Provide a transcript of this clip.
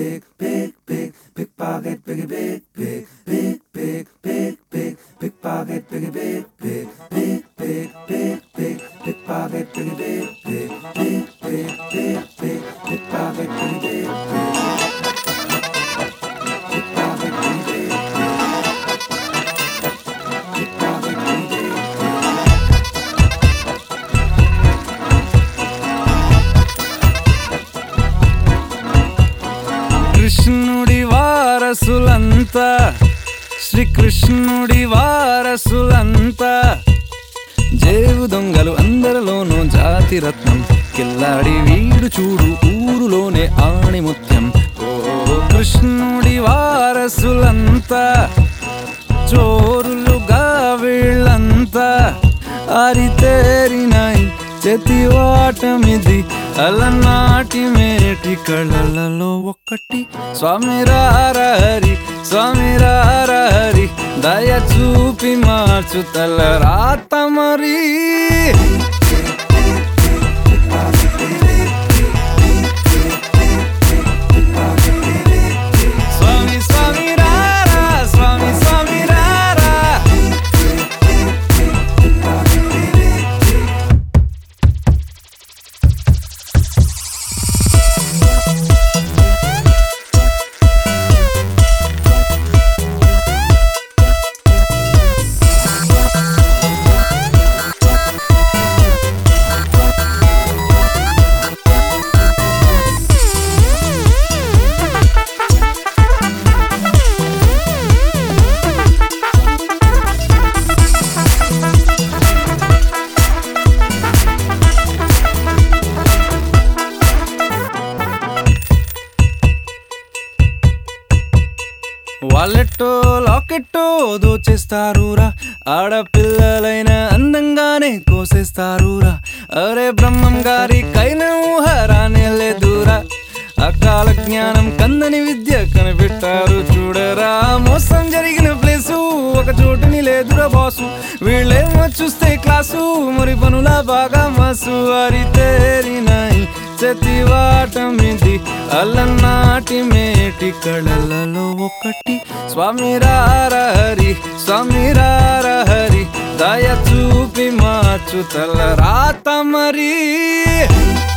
pickpocket, pickpocket, కృష్ణుడి వారసులంతా శ్రీకృష్ణుడి వారసులంతా జేబు దొంగలు అందరిలోనూ జాతిరత్నం కిల్లాడి వీడు చూడు ఊరులోనే ఆణిముత్యం ఓ కృష్ణుడి వారసులంతా చోరులుగా వీళ్ళంతా అరితేరినాయి చేతివాటమిది అలనాటి మేటి కళ్ళలో ఒక్కటి స్వామి రారహరి స్వామి రారహరి దయ చూపి మార్చు తల రాత మరి స్వామి స్వామి రారా స్వామి స్వామి రారా వాలెట్టో లాకెట్టో దోచేస్తారురా ఆడపిల్లలైన అందంగానే కోసేస్తారురా అరే బ్రహ్మం గారి కైన ఊహరానే లేదురా అకాల జ్ఞానం కందని విద్య కనిపెట్టారు చూడరా మోసం జరిగిన ప్లేసు ఒక చోటుని లేదురా బాసు వీళ్ళేమో చూస్తే క్లాసు మరి పనుల బాగా మాసు అరితేరినాయి చేతివాటమిది అలనాటి మేటి కళలలో ఒకటి స్వామి రారహరి స్వామి రారహరి దయ చూపి మార్చు తల రాత మరి